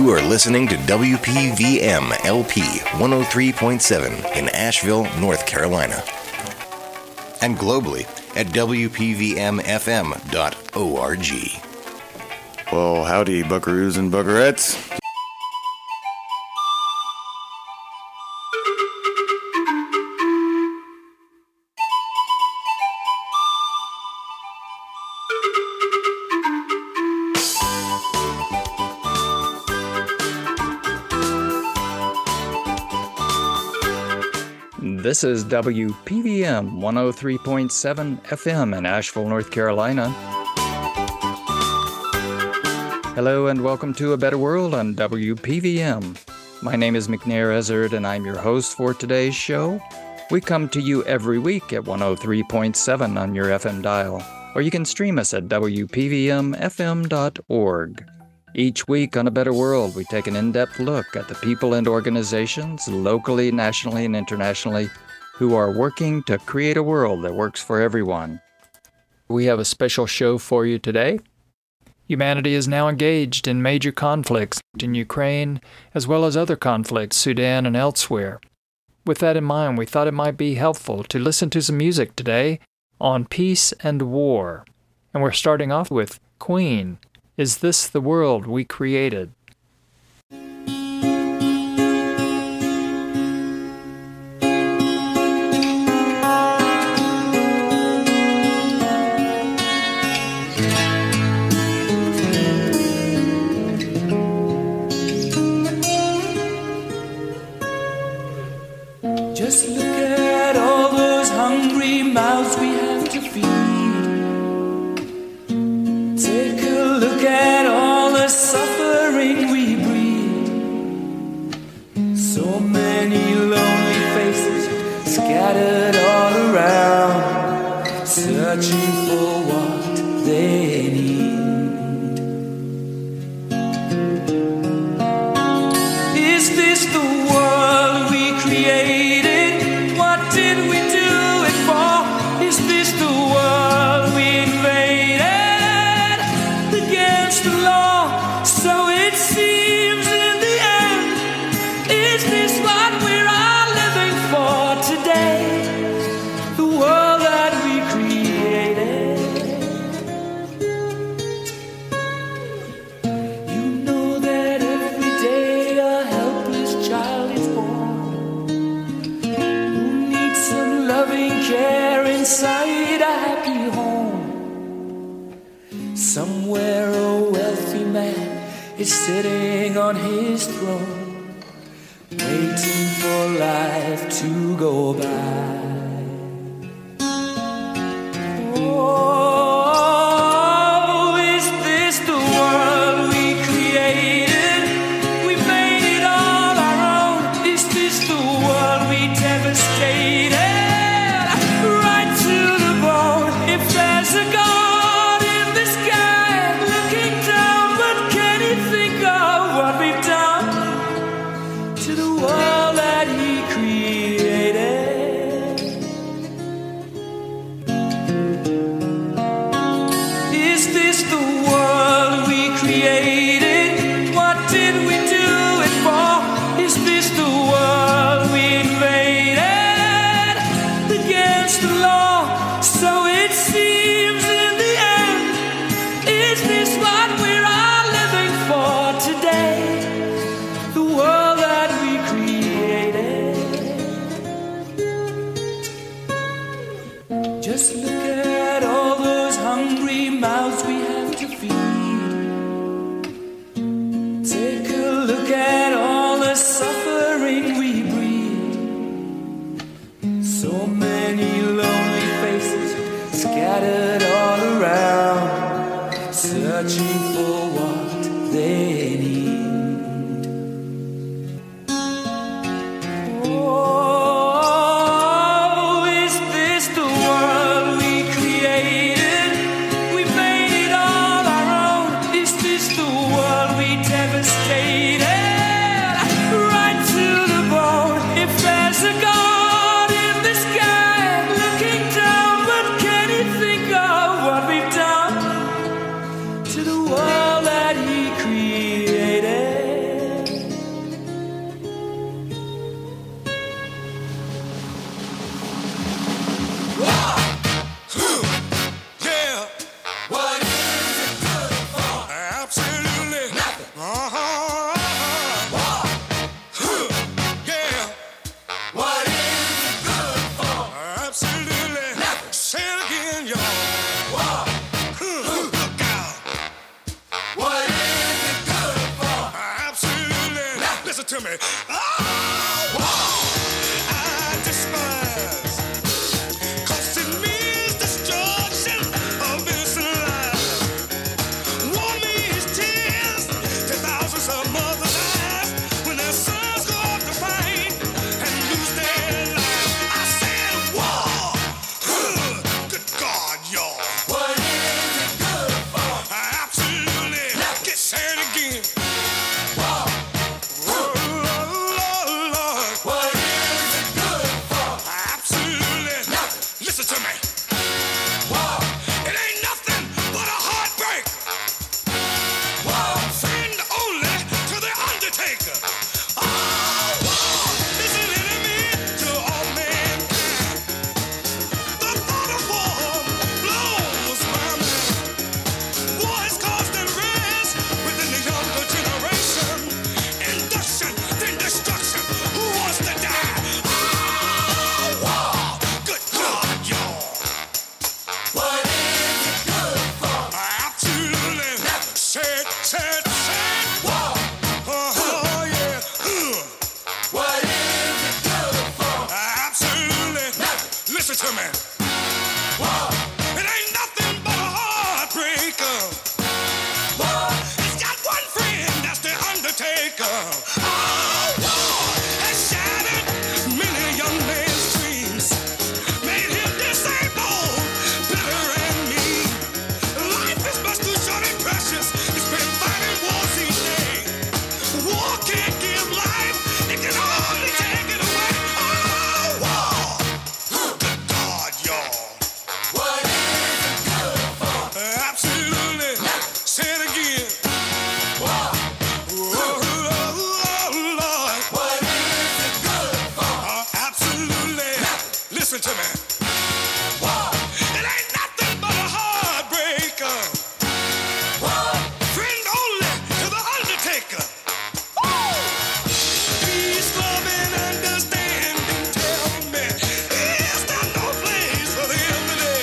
You are listening to WPVM LP 103.7 in Asheville, North Carolina. And globally at WPVMFM.org. Well, howdy, buckaroos and buckarettes. This is WPVM 103.7 FM in Asheville, North Carolina. Hello and welcome to A Better World on WPVM. My name is McNair Ezzard and I'm your host for today's show. We come to you every week at 103.7 on your FM dial, or you can stream us at WPVMFM.org. Each week on A Better World, we take an in-depth look at the people and organizations, locally, nationally, and internationally, who are working to create a world that works for everyone. We have a special show for you today. Humanity is now engaged in major conflicts in Ukraine, as well as other conflicts, Sudan and elsewhere. With that in mind, we thought it might be helpful to listen to some music today on peace and war. And we're starting off with Queen. Is this the world we created? Just look at all those hungry mouths we have to feed. Take a look at all the suffering we breed. So many lonely faces scattered all around, searching for what they need. Is this the world we created? What did we do it for? Is this the world we invaded against the law? So it seems in the end. Is this what we're all living for today? The world that we created. You know that every day a helpless child is born, who needs some loving care inside a happy home. Somewhere a wealthy man is sitting on his throne, waiting for life to go by. Oh, is this the world we created? We made it all our own. Is this the world we devastated? Right to the bone. If there's a God in the sky looking down, what can he think of what we've done to the world that he created? Is this the world we created? What did we do it for? Is this the world we invaded against the law? So it seems in the end. Is this what we're all living for today? The world that we created. Just look at all those hungry mouths we have to feed. Take a look at all the suffering we breed. So many lonely faces scattered all around, searching for what they need. Oh, is this the world we created? We made it all our own. Is this the world we devastated? Right to the bone. If there's a God in the sky looking down, what can he think of what we've done to the world? listen to me. Oh, I despise, 'cause it means destruction of innocent lives. War means tears to thousands of mothers' eyes when their sons go off to fight and lose their lives. I said war. Good God, y'all. What is it good for? Absolutely. Get sad again. War. Lord. What is it good for? Absolutely. Listen to me. War. It ain't nothing but a heartbreak. War. Friend only to the undertaker. Oh, war is an enemy to all mankind. The thought of war blows my mind. War has caused unrest within the younger generation. Induction, then destruction. Who wants to die? Oh, war. Good God, y'all. What is it good for? Absolutely. Sad. War. Oh, yeah. What is it good for? Absolutely. Listen to me. War. It ain't nothing but a heartbreaker. War. It's got one friend, that's the undertaker. Oh, war has shattered many young man's dreams, made him disabled, bitter and mean. Life is much too short and precious. It's been fighting wars each day. War can't give life, it can only take it away. Oh, war. Good God, y'all. What is it good for? Absolutely. Say it again. War. Oh, Lord. What is it good for? Absolutely. Listen to me. War. It ain't nothing but a heartbreaker. War. Friend only to the undertaker. Peace, love, and understanding. Tell me, is there no place for the enemy?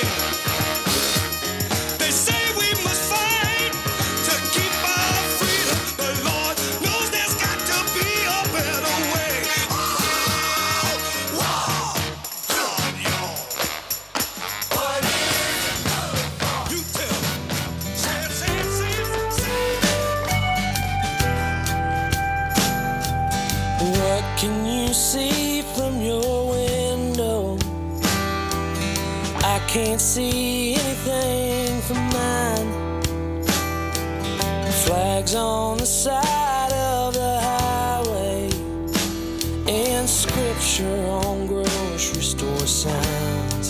They say we must fight to keep our freedom, but Lord knows there's got to be a better way. Oh, war. God, y'all. What is it good for? You tell me. Say it. What can you see from your window? I can't see anything from mine. Flags on the side of the highway and scripture on grocery store signs.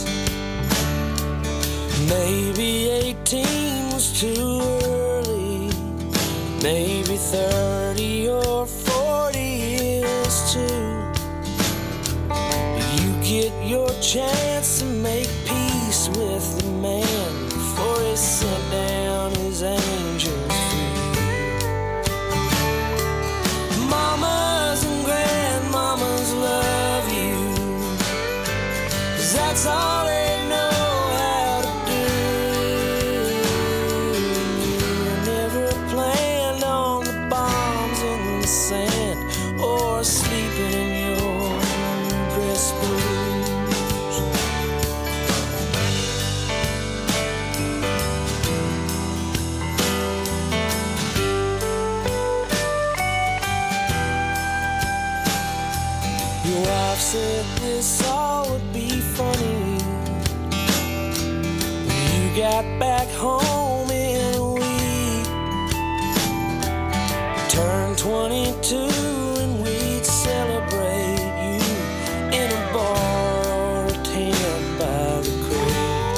Maybe 18 was too early. Maybe 30 or 40 is too. You get your chance to make peace with the man before he sent down his angels for you. Mamas and grandmamas love you, 'cause that's all they know how to do. Never planned on the bombs in the sand or sleeping in your dress blues. Your wife said this all would be funny when you got back home in a week. Turned 22 and we'd celebrate you in a bar or a tent by the creek.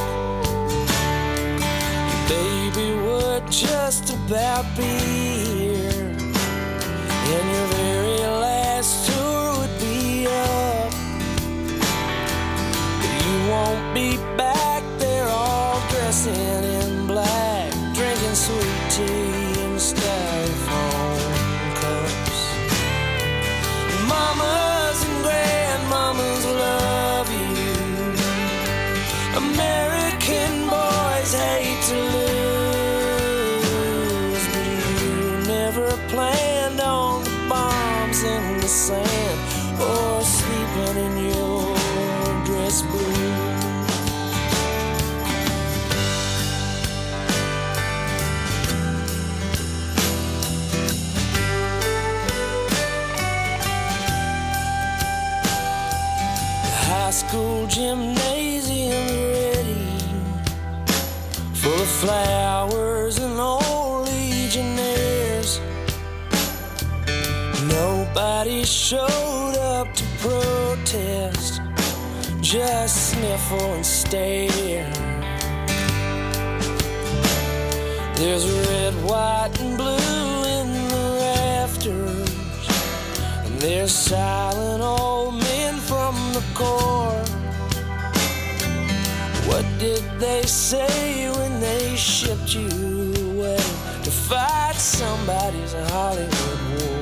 Your baby would just about be here, and your very last tour would be up. But you won't be back there all dressing in black, drinking sweet tea in styrofoam cups. Mamas and grandmamas love you. American boys hate to lose, but you never planned on the bomb. school gymnasium ready, full of flowers and old legionnaires. Nobody showed up to protest, just sniffle and stare. There's red, white, and blue in the rafters, and there's silent old men from the Corps. What did they say when they shipped you away to fight somebody's Hollywood war?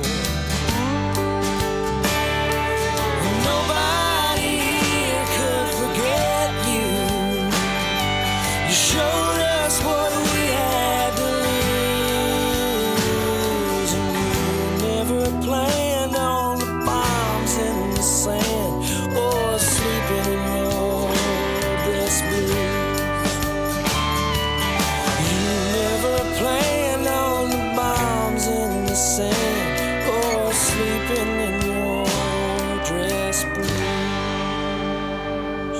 Nobody here could forget you. You showed us what we had to lose, and you never planned on the bombs in the sand or sleeping in your dress blues. You never planned on the bombs in the sand or sleeping in your dress blues.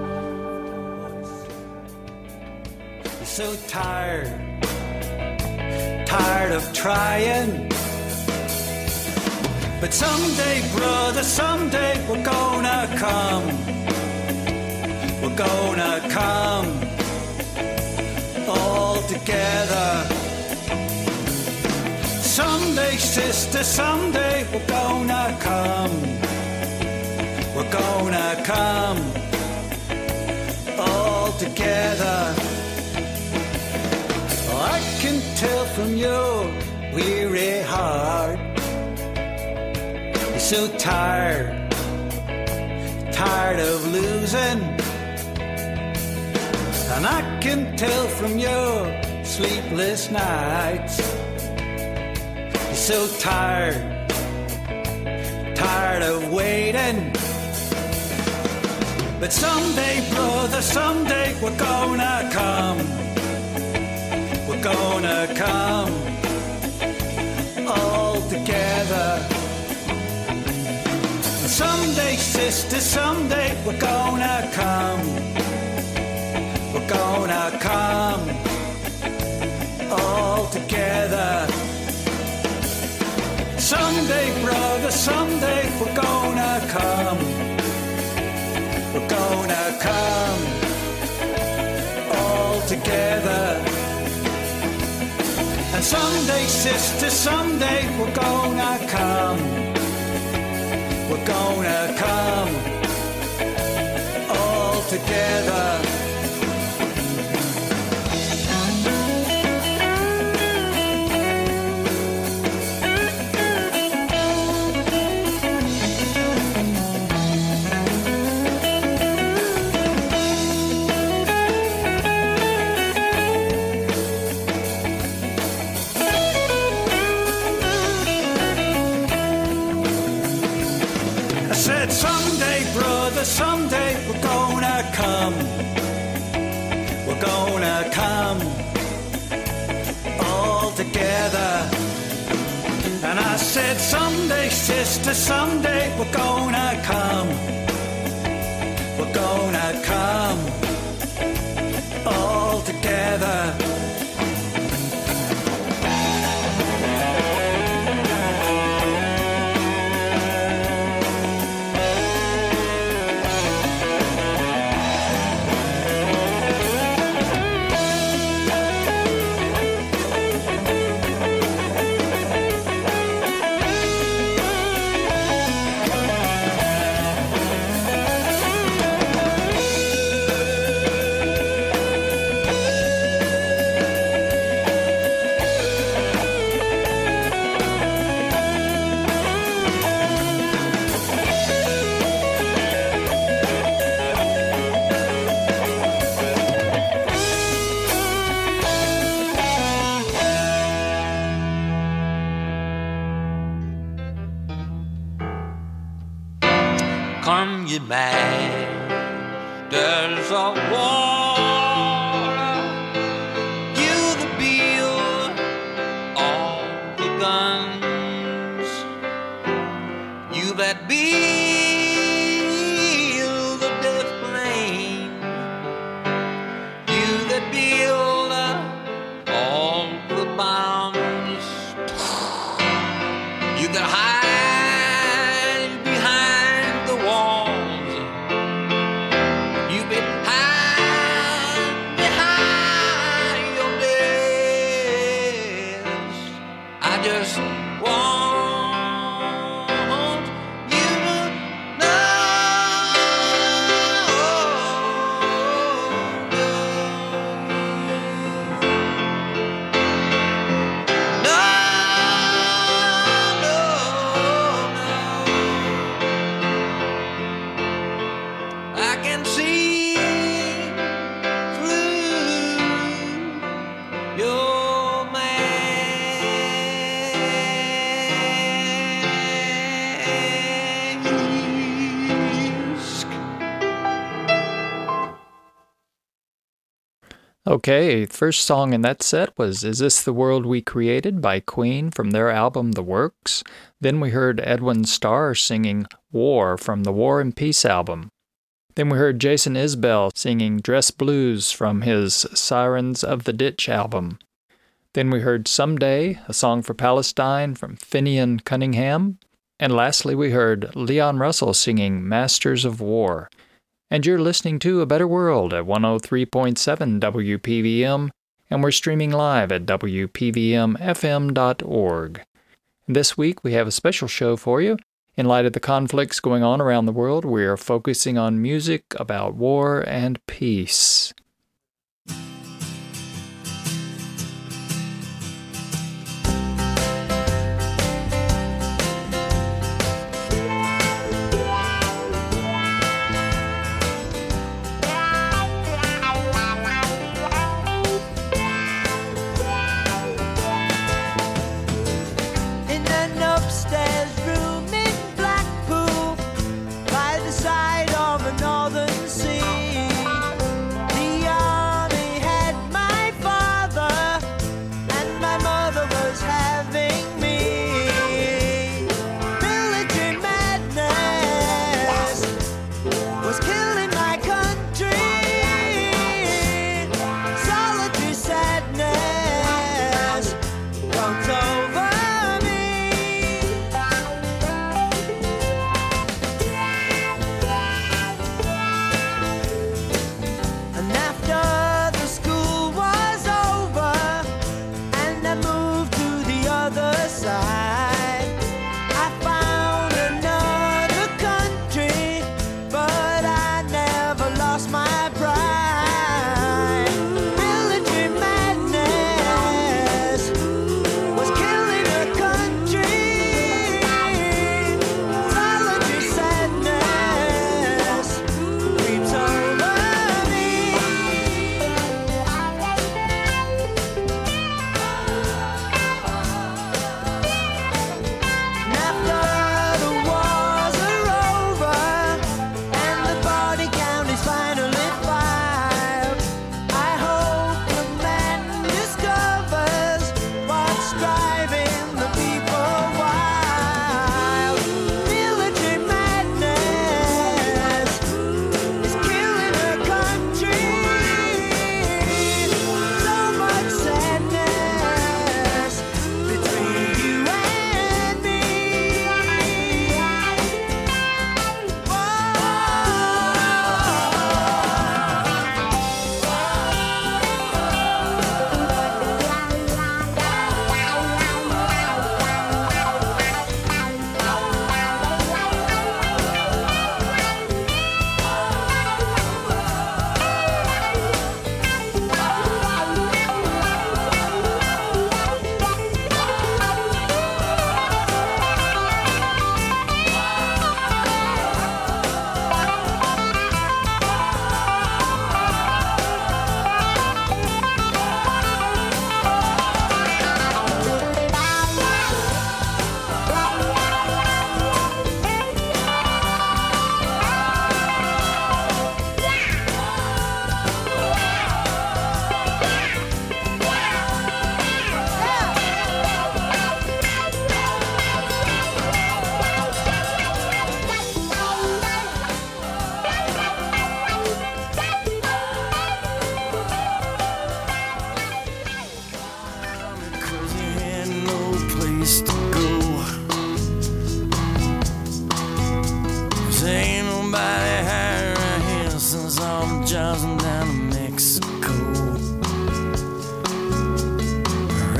You're so tired of trying. But someday, brother, someday we're gonna come. We're gonna come all together. Someday, sister, someday we're gonna come. We're gonna come all together. I can tell from your weary heart you're so tired of losing. And I can tell from your sleepless nights you're so tired of waiting. But someday, brother, someday we're gonna come. We're gonna come all together. And someday, sister, someday we're gonna come. We're gonna come all together. Someday, brother, someday we're gonna come. We're gonna come all together. And someday, sister, someday we're gonna come. We're gonna come all together. Someday, brother, someday we're gonna come. We're gonna come all together. And I said, someday, sister, someday we're gonna come. We're gonna come all together. Come ye masters of war, you the build all the guns, you that build the just want you to I can see through your mask. Okay, first song in that set was Is This the World We Created by Queen from their album The Works. Then we heard Edwin Starr singing War from the War and Peace album. Then we heard Jason Isbell singing Dress Blues from his Sirens of the Ditch album. Then we heard Someday, a song for Palestine from Finian Cunningham. And lastly we heard Leon Russell singing Masters of War. And you're listening to A Better World at 103.7 WPVM, and we're streaming live at WPVMFM.org. This week we have a special show for you. In light of the conflicts going on around the world, we are focusing on music about war and peace. In an upstairs room in Blackpool, by the side of a northern sea, the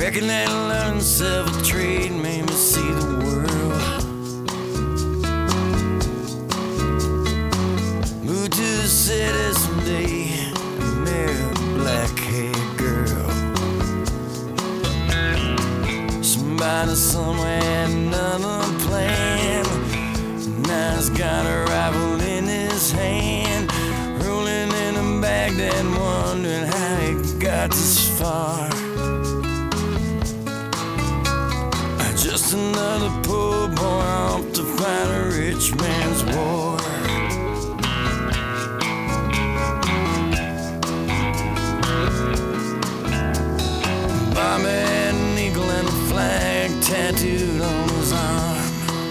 Reckon that learning self-trade made me see the world. Moved to the city someday, married a black-haired girl. Somebody somewhere had another plan. Now he's got a rifle in his hand, rolling in a Baghdad, wondering how he got this far. Just another poor boy off to fight a rich man's war. Bobby had an eagle and a flag tattooed on his arm.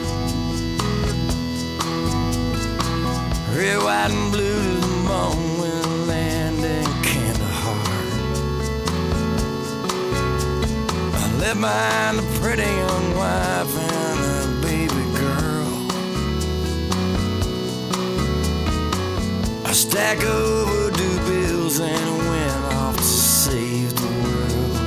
Red, white, and blue to the bone when he landed in Kandahar. I left behind a pretty young wife and a baby girl. A stack of overdue bills and went off to save the world.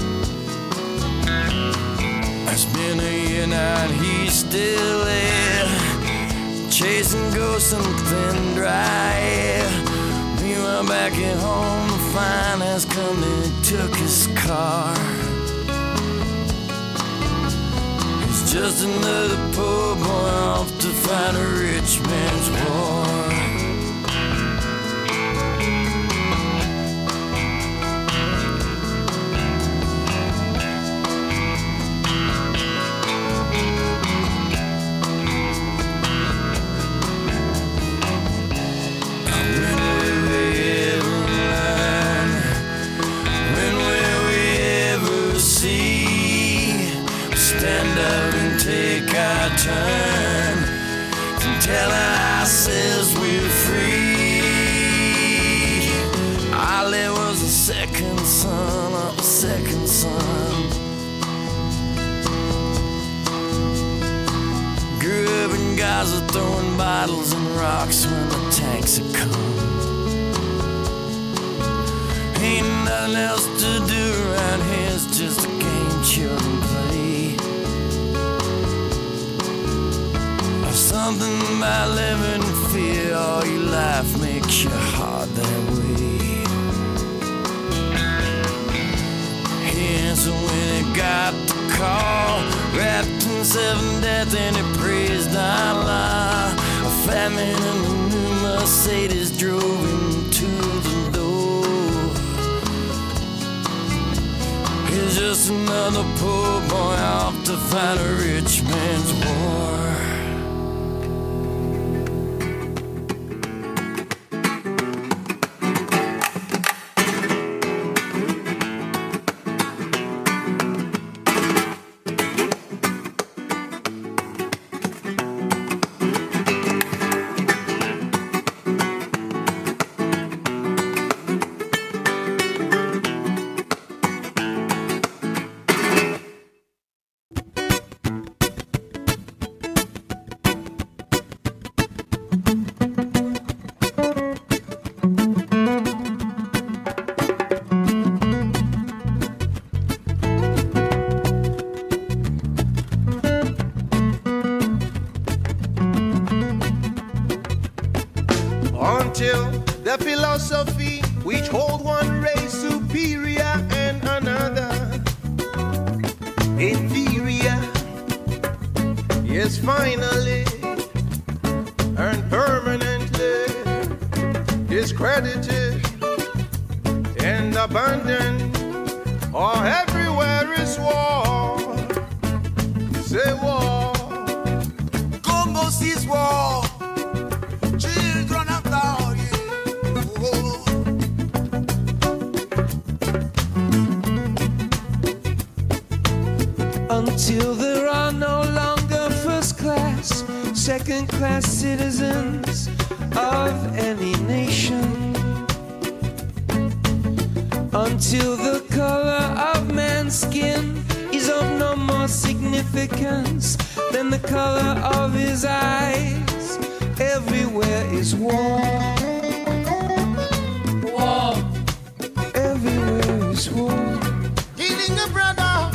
It's been a year now and he's still there, chasing ghosts in the thin dry air. Meanwhile back at home the finance company took his car. He's just another poor boy off to fight a rich man's war. Take our turn and tell ourselves we're free. Ali was the second son of a second son. Grew up in Gaza throwing bottles and rocks when the tanks had come. Ain't nothing else to do around here, it's just a game children play. Something about living in fear all your life makes you hard that way. He answered when he got the call, wrapped himself in death and he praised Allah. A fat man in a new Mercedes drove him to the door. He's just another poor boy off to fight a rich man's war. Until the philosophy which hold one race superior and another inferior is finally and permanently discredited and abandoned. Or everywhere is war. Say war. Congo sees war. Children of God. Until there are no longer first class, second class citizens of any nation. Until the color of man's skin is of no more significance than the color of his eyes. Everywhere is war. War. Everywhere is war. Killing a brother.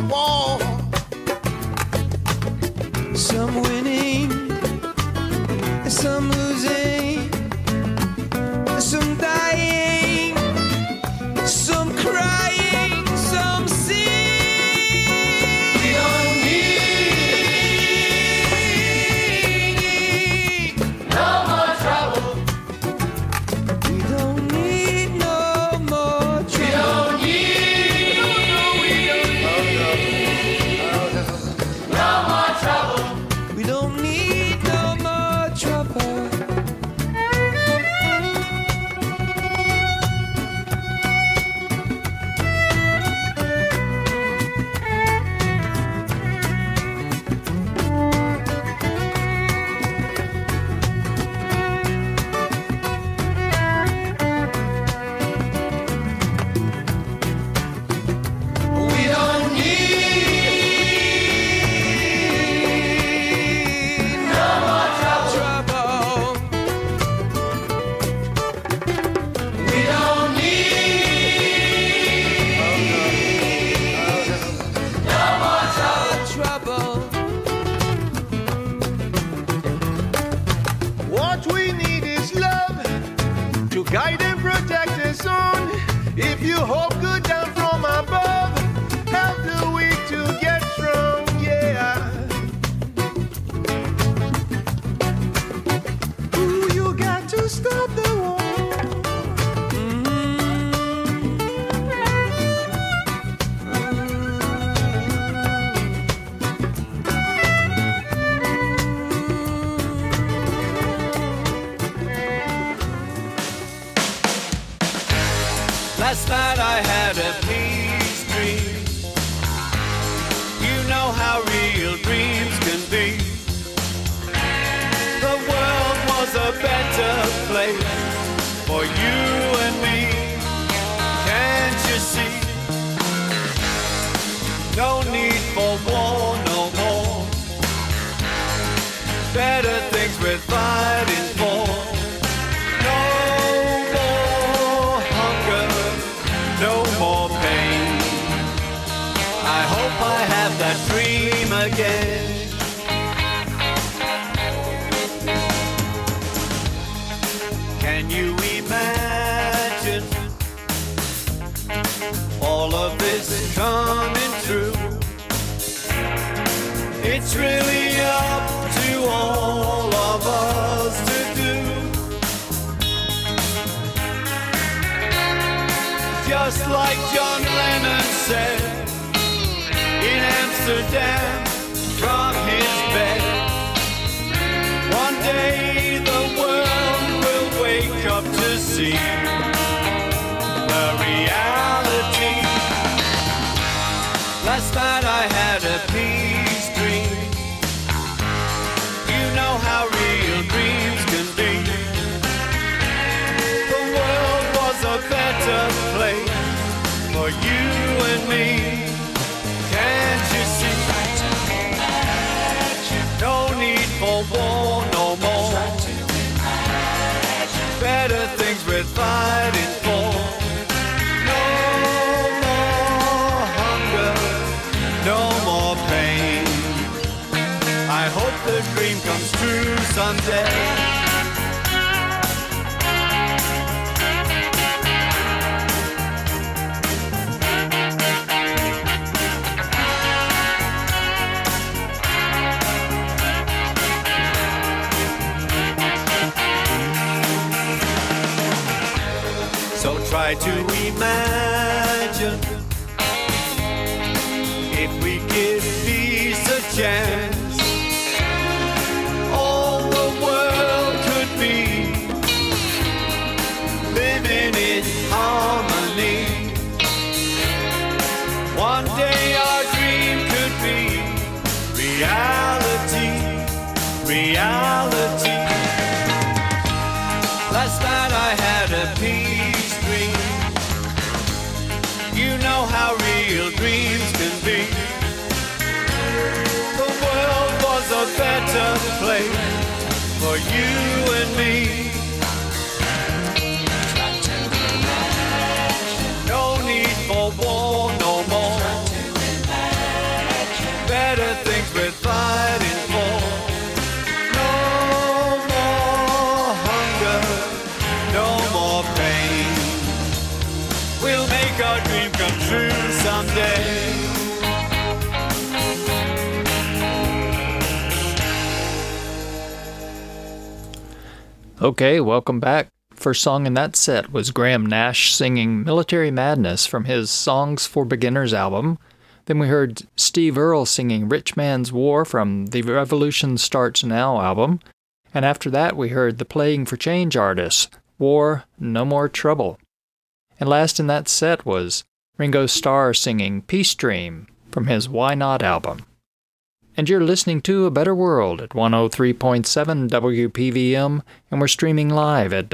war. Some winning, some losing, some dying, some crying, some singing. We don't need no more trouble. We don't need no more trouble. We don't need no more trouble. We don't need no more trouble. We don't need no more trouble. We don't need no more trouble. What we need is love to guide and protect us on. If you hope good down from above, help the weak to get strong, yeah. Ooh, you got to stop the war. Last night I had a peace dream. You know how real dreams can be. The world was a better place for you and me. Can't you see? No need for war no more. Better things we're fighting for. No more hunger, no more pain. I hope I have that dream again. Can you imagine all of this coming true? It's really up to all of us to do. Just like John Lennon said in Amsterdam from his bed, one day the world will wake up to see the reality. Last night I had a peace dream. You know how real dreams can be. The world was a better place for you and me. Can't you see? No need for war no more. Better things we're fighting for. No more hunger, no more pain. I hope the dream comes true someday. So try to imagine if we give peace a chance, all the world could be living in harmony. One day our dream could be reality, reality. Last night I had a peace dream. You know how real dreams can be. The world was a better place for you and me. No need for war no more. day. Okay, welcome back. First song in that set was Graham Nash singing Military Madness from his Songs for Beginners album. Then we heard Steve Earle singing Rich Man's War from the Revolution Starts Now album. And after that we heard the Playing for Change artists, War, No More Trouble. And last in that set was Ringo Starr singing Peace Dream from his Why Not album. And you're listening to A Better World at 103.7 WPVM, and we're streaming live at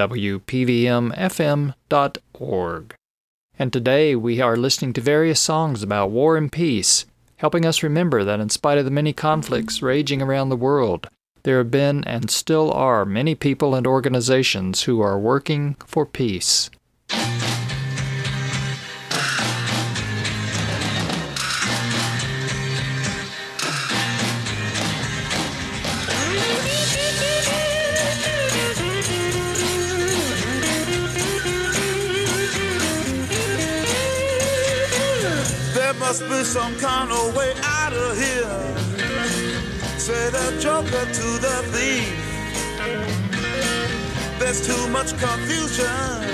WPVMFM.org. And today we are listening to various songs about war and peace, helping us remember that in spite of the many conflicts raging around the world, there have been and still are many people and organizations who are working for peace. There must be some kind of way out of here. Say the joker to the thief. There's too much confusion.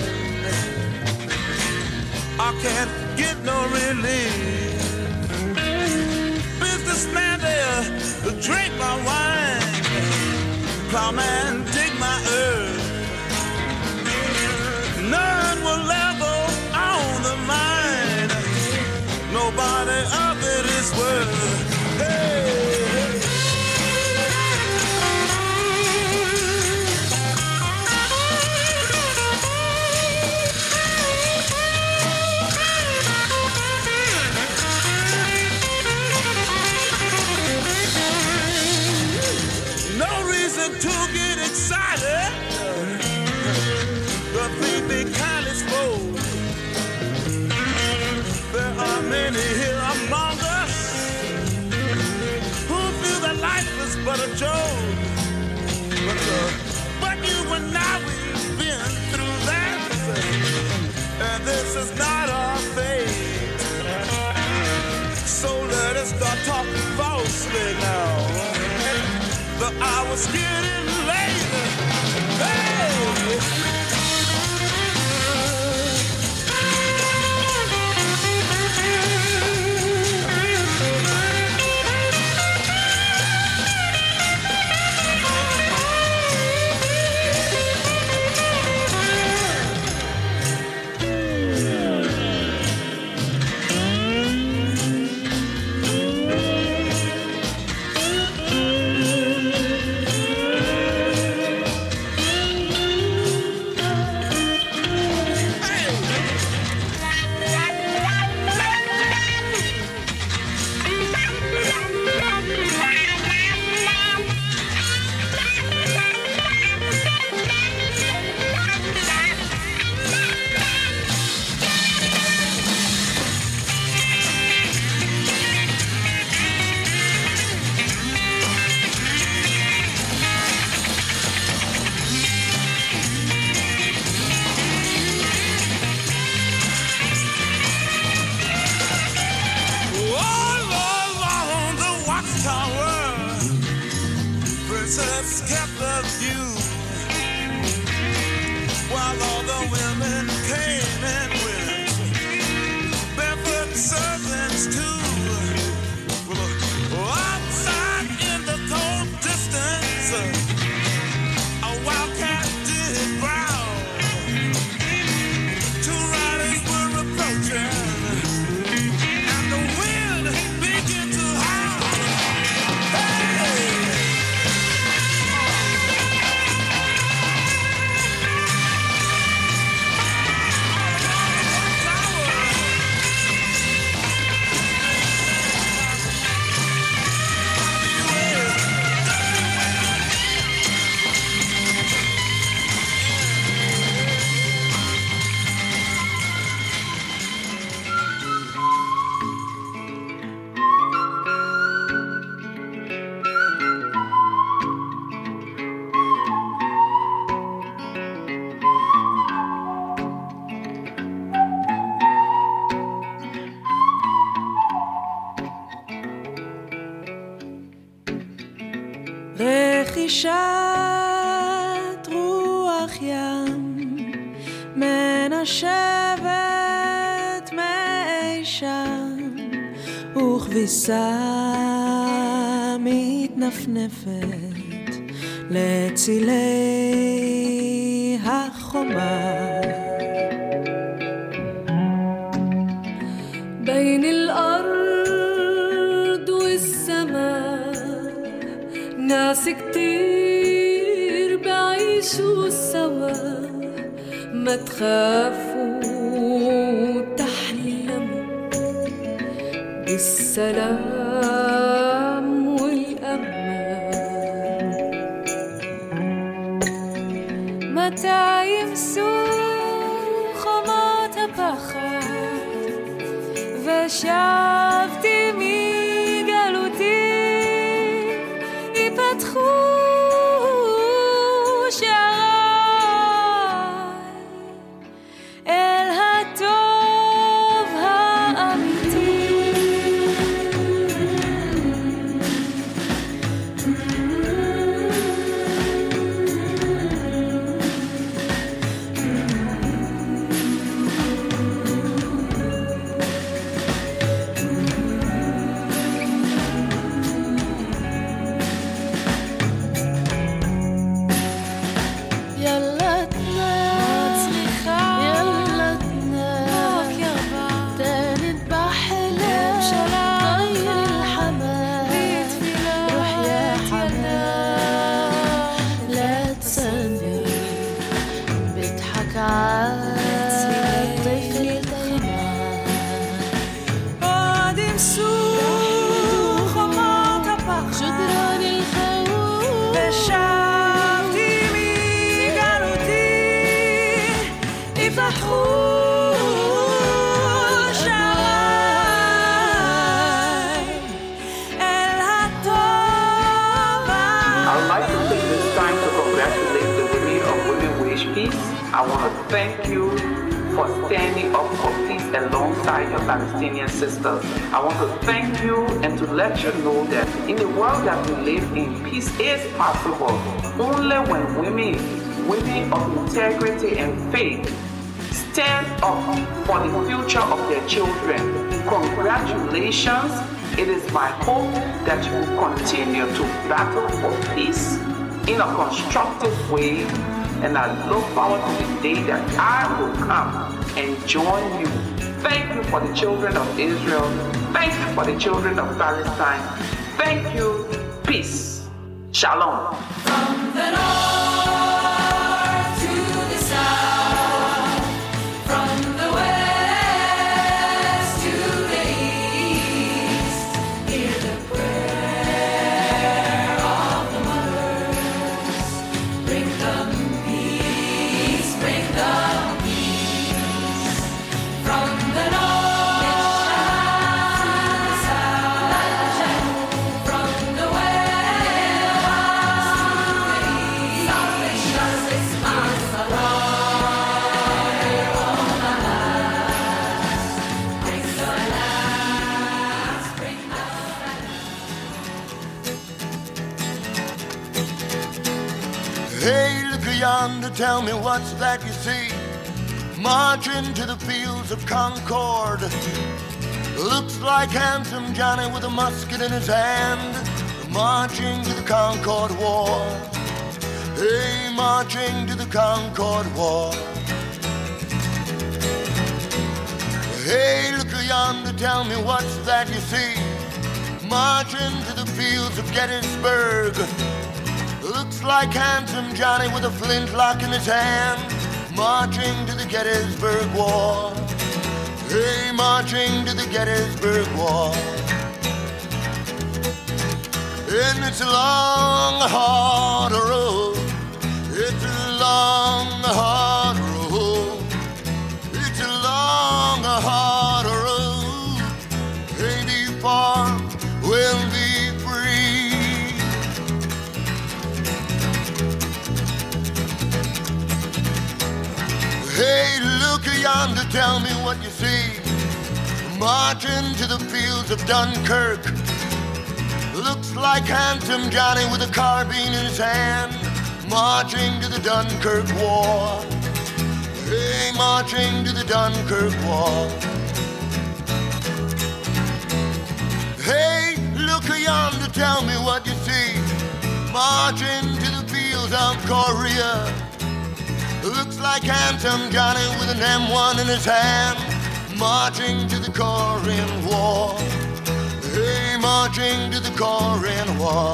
I can't get no relief. Businessman there, drink my wine. Plowman, dig my earth. None will ever own the mine. Nobody of it is worth. Hey. No reason to get excited. The people kindly spoke. There are many here among us who feel that life is but a joke. But you and I, we've been through that, and this is not our fate. So let us start talking falsely now. The hour's getting late. Hey! נשישת רוח ים מנשבת מאי שם וכביסה מתנפנפת לצילי החומה بين الأرض والسماء ناس كتير بعيشوا سوا ما تخافوا تحلموا بالسلام والأمان متى يمسوا خمات بخر ושבתי מגלותי ייפתחו שעריי אל הטוב האמיתי I want to thank you for standing up for peace alongside your Palestinian sisters. I want to thank you and to let you know that in the world that we live in, peace is possible only when women of integrity and faith stand up for the future of their children. Congratulations. It is my hope that you will continue to battle for peace in a constructive way. And I look forward to the day that I will come and join you. Thank you for the children of Israel. Thank you for the children of Palestine. Thank you. Peace. Shalom. From the north to the south, from the west to the east, hear the prayer of the mothers. Bring them peace, bring them peace. From the north to the south, from the west to the east, justice is the fire on the last. Bring the last, bring the Hey, look yonder, tell me what's that you see? Marching to the fields of Concord. Looks like handsome Johnny with a musket in his hand, marching to the Concord War. Hey, marching to the Concord War. Hey, look yonder, tell me what's that you see? Marching to the fields of Gettysburg. Looks like handsome Johnny with a flintlock in his hand, marching to the Gettysburg War. Hey, marching to the Gettysburg War. And it's a long, hard road. It's a long, hard road. It's a long, hard road. Ain't he far? We'll be free. Hey, look yonder, tell me what you see. Marching to the fields of Dunkirk. Looks like handsome Johnny with a carbine in his hand, marching to the Dunkirk War. Hey, marching to the Dunkirk War. Hey, look yonder, tell me what you see, marching to the fields of Korea. Looks like handsome Johnny with an M1 in his hand, marching to the Korean War. Hey, marching to the Korean War.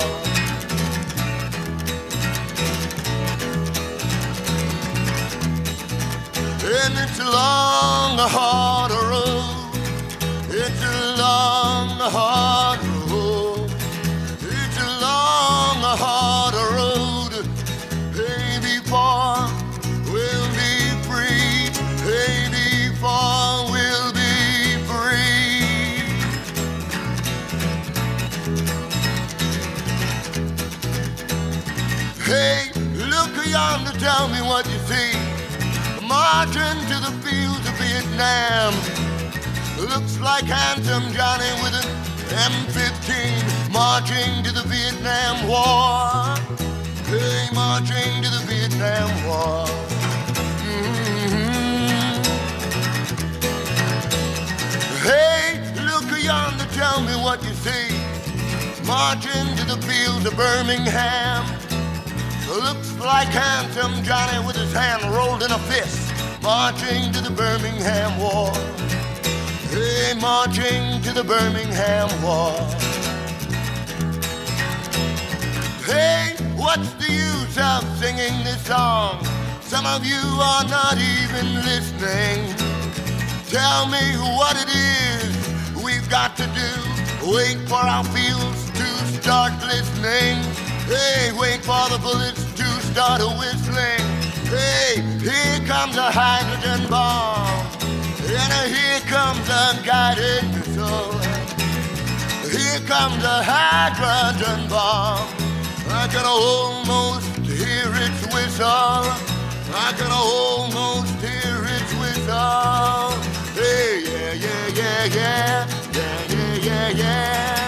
And it's a long, hard road. It's a long, hard road. It's a long, hard road. Hey, before we'll be free. Hey, before we'll be free. Hey, look yonder, tell me what you see, marching to the fields of Vietnam. Looks like handsome Johnny with an M15, marching to the Vietnam War. Hey, marching to the Vietnam War. Mm-hmm. Hey, look yonder, tell me what you see, marching to the fields of Birmingham. Looks like handsome Johnny with his hand rolled in a fist, marching to the Birmingham War. Hey, marching to the Birmingham War. Hey, what's the use of singing this song? Some of you are not even listening. Tell me what it is we've got to do. Wait for our fields to start listening. Hey, wait for the bullets to start whistling. Hey, here comes a hydrogen bomb, and here comes a guided missile. Here comes a hydrogen bomb. I can almost hear its whistle. I can almost hear its whistle. Hey, yeah, yeah, yeah, yeah, yeah, yeah, yeah, yeah.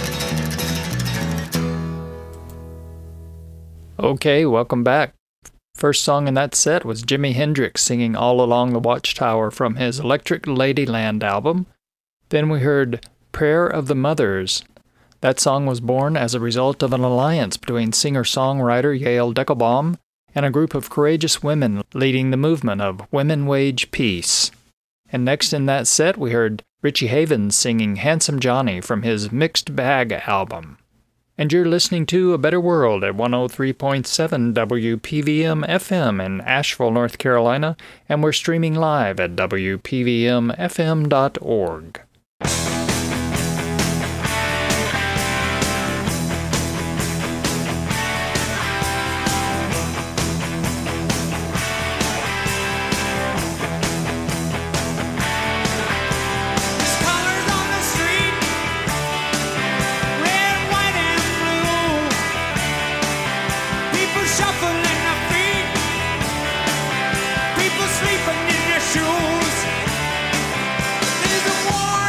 Okay, welcome back. First song in that set was Jimi Hendrix singing All Along the Watchtower from his Electric Ladyland album. Then we heard Prayer of the Mothers. That song was born as a result of an alliance between singer-songwriter Yael Deckelbaum and a group of courageous women leading the movement of Women Wage Peace. And next in that set we heard Richie Havens singing Handsome Johnny from his Mixed Bag album. And you're listening to A Better World at 103.7 WPVM FM in Asheville, North Carolina, and we're streaming live at WPVMFM.org. Sleeping in their shoes. There's a war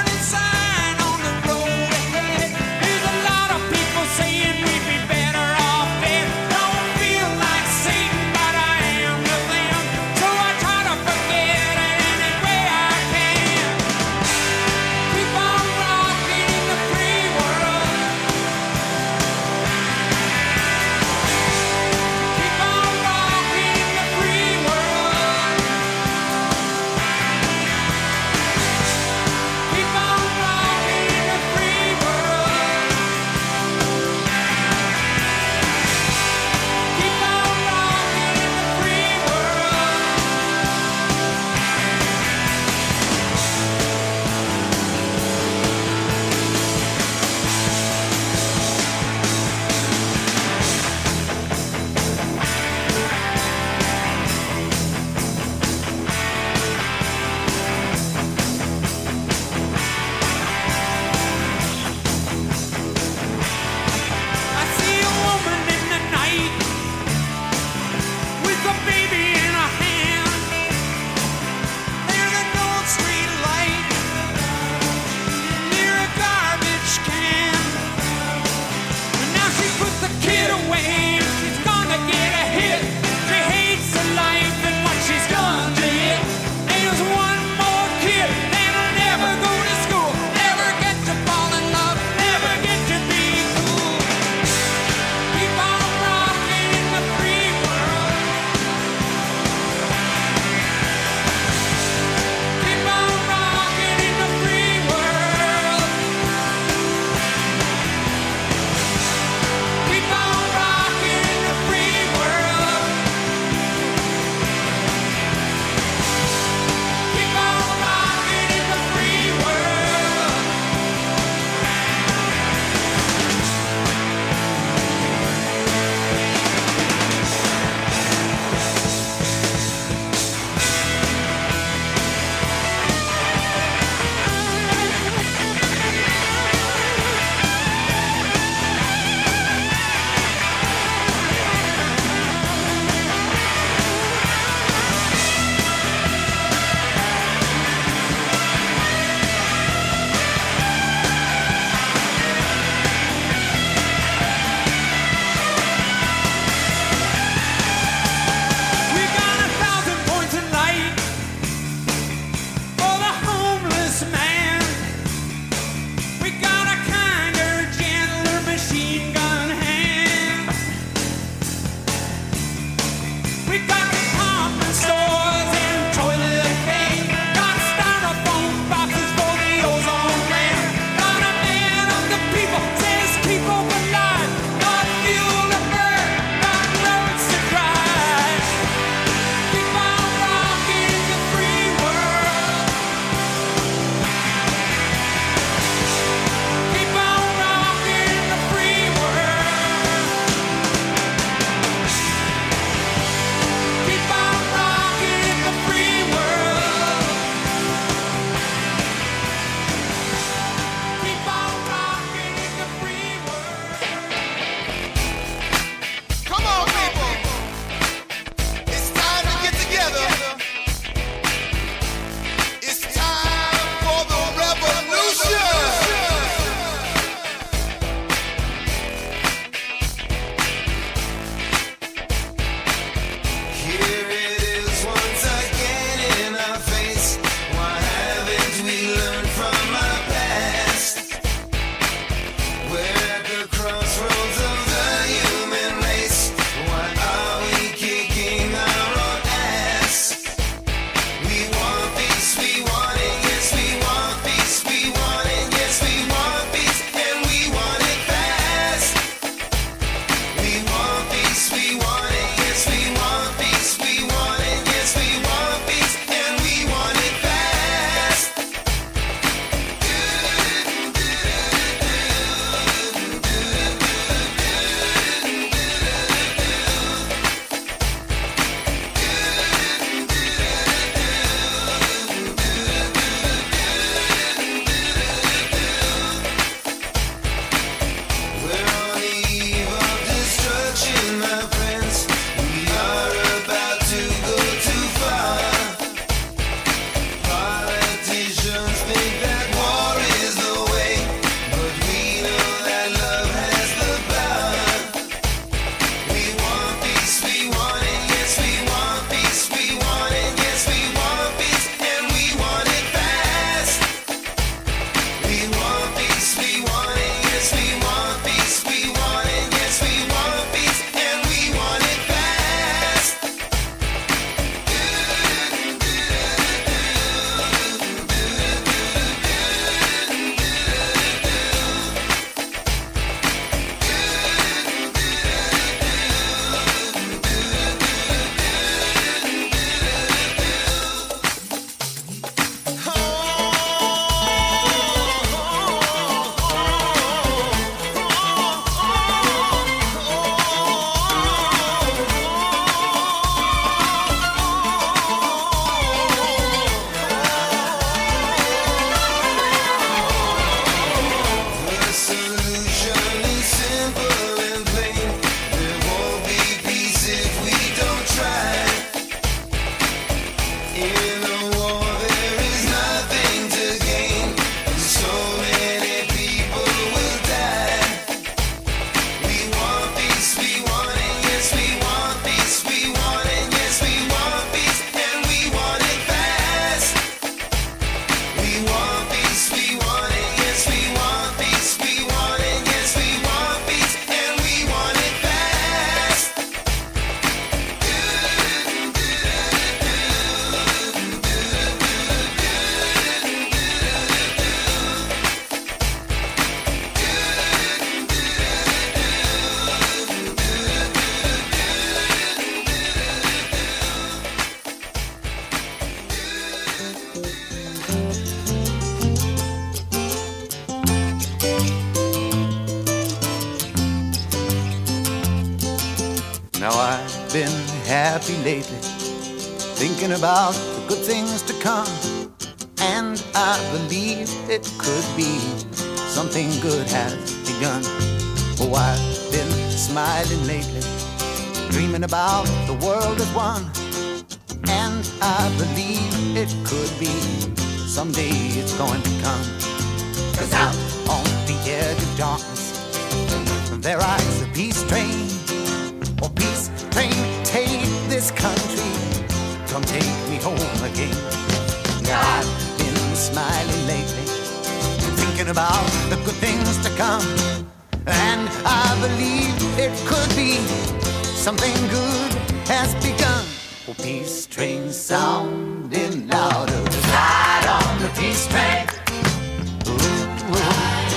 Now I've been happy lately, thinking about the good things to come, and I believe it could be something good has begun. Oh, I've been smiling lately, dreaming about the world as one, and I believe it could be someday it's going to come. 'Cause out on the edge of darkness there rides a peace train. Oh, peace train, take this country, come take me home again. Now I've been smiling lately, thinking about the good things to come, and I believe it could be something good has begun. Oh, peace train sounding louder, ride on the peace train. Ooh, ooh.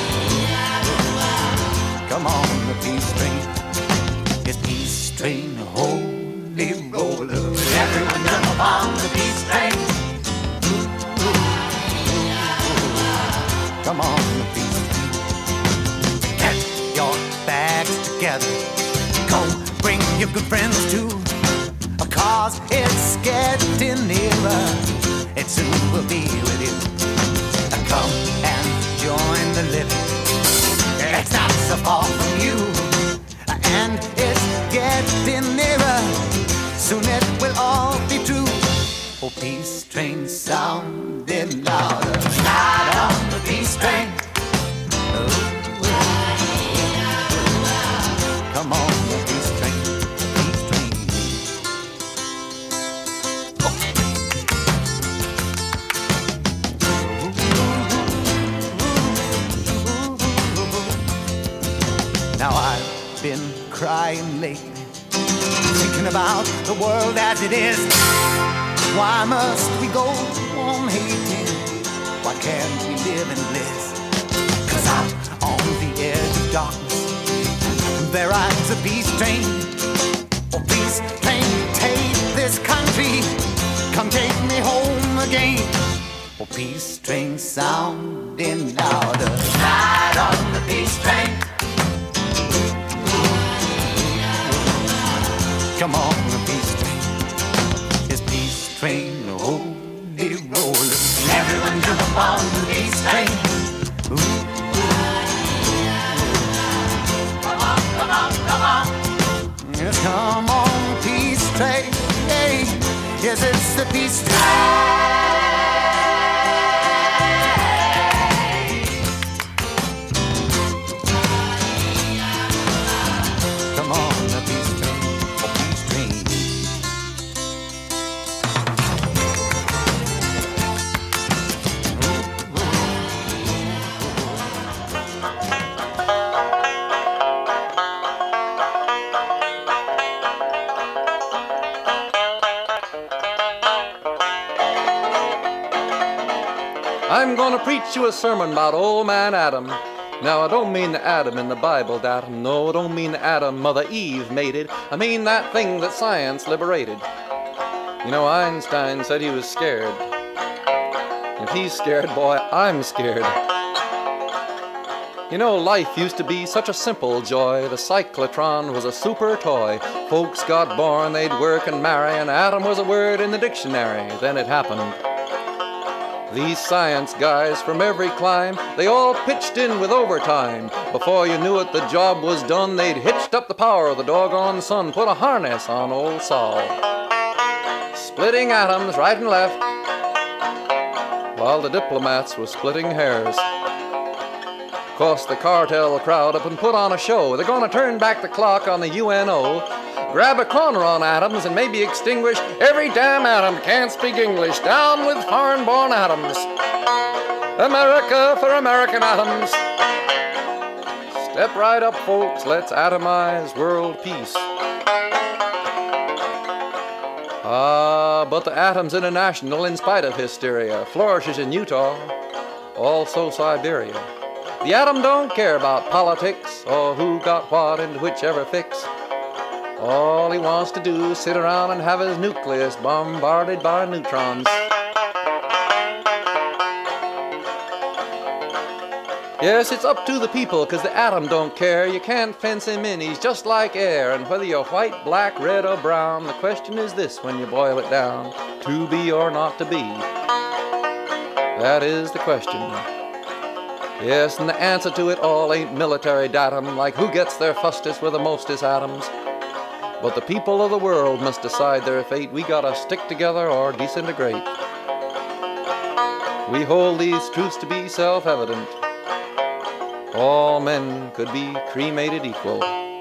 Come on, the peace train. It's peace train, holy roller. Everyone jump on the peace train. Ooh, ooh, ooh. Come on, the peace train. Get your bags together. Go bring your good friends too. 'Cause it's getting nearer. It soon will be with you. Come and join the living. It's not so far from you, and it's getting nearer. Soon it will all be true. Oh, peace train sounding louder. Ride on the peace train. Ooh, come on, the peace train. Peace train. Now I've been crying lately, thinking about the world as it is. Why must we go on hating? Why can't we live in bliss? 'Cause out on the edge of darkness there rides a peace train. Oh, peace train, take this country, come take me home again. Oh, peace train sounding louder, ride on the peace train. Come on, the peace train. It's peace train, holy roller. Everyone jump on the peace train. Ooh, ooh. Come on, come on, come on. Yes, come on, peace train. Hey, yes, it's the peace train. Come on, the peace train. I'm gonna preach you a sermon about old man Adam. Now, I don't mean the Adam in the Bible, that. No, I don't mean the Adam Mother Eve made it. I mean that thing that science liberated. You know, Einstein said he was scared. If he's scared, boy, I'm scared. You know, life used to be such a simple joy. The cyclotron was a super toy. Folks got born, they'd work and marry, and Adam was a word in the dictionary. Then it happened. These science guys from every clime, they all pitched in with overtime. Before you knew it, the job was done. They'd hitched up the power of the doggone sun, put a harness on old Saul, splitting atoms right and left, while the diplomats were splitting hairs. Of course, the cartel crowd up and put on a show. They're gonna turn back the clock on the UNO, grab a corner on atoms and maybe extinguish every damn atom can't speak English. Down with foreign-born atoms. America for American atoms. Step right up, folks. Let's atomize world peace. But the Atoms International, in spite of hysteria, flourishes in Utah, also Siberia. The atom don't care about politics or who got what into whichever fix. All he wants to do is sit around and have his nucleus bombarded by neutrons. Yes, it's up to the people, 'cause the atom don't care. You can't fence him in, he's just like air. And whether you're white, black, red, or brown, the question is this when you boil it down: to be or not to be? That is the question. Yes, and the answer to it all ain't military datum, like who gets their fustest with the mostest atoms. But the people of the world must decide their fate. We gotta stick together or disintegrate. We hold these truths to be self-evident. All men could be cremated equal.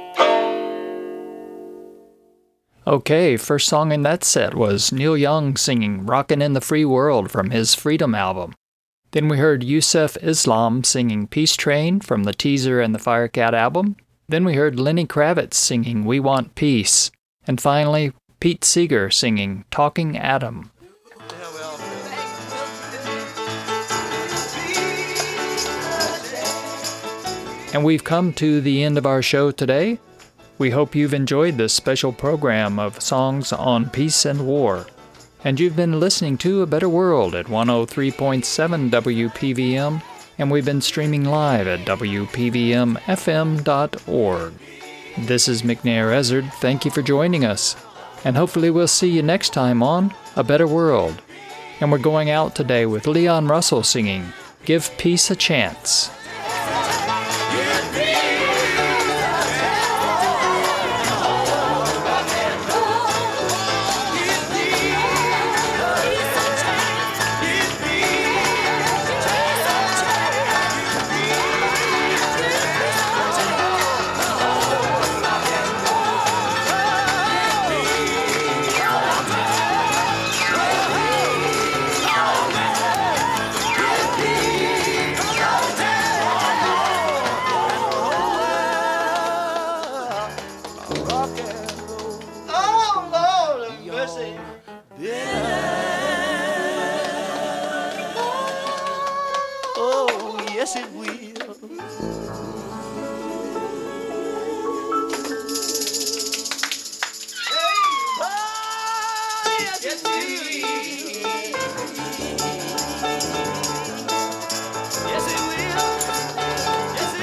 Okay, first song in that set was Neil Young singing Rockin' in the Free World from his Freedom album. Then we heard Yusuf Islam singing Peace Train from the Teaser and the Firecat album. Then we heard Lenny Kravitz singing We Want Peace. And finally, Pete Seeger singing Talking Atom. And we've come to the end of our show today. We hope you've enjoyed this special program of songs on peace and war. And you've been listening to A Better World at 103.7 WPVM, and we've been streaming live at WPVMFM.org. This is McNair Ezzard. Thank you for joining us. And hopefully we'll see you next time on A Better World. And we're going out today with Leon Russell singing Give Peace a Chance.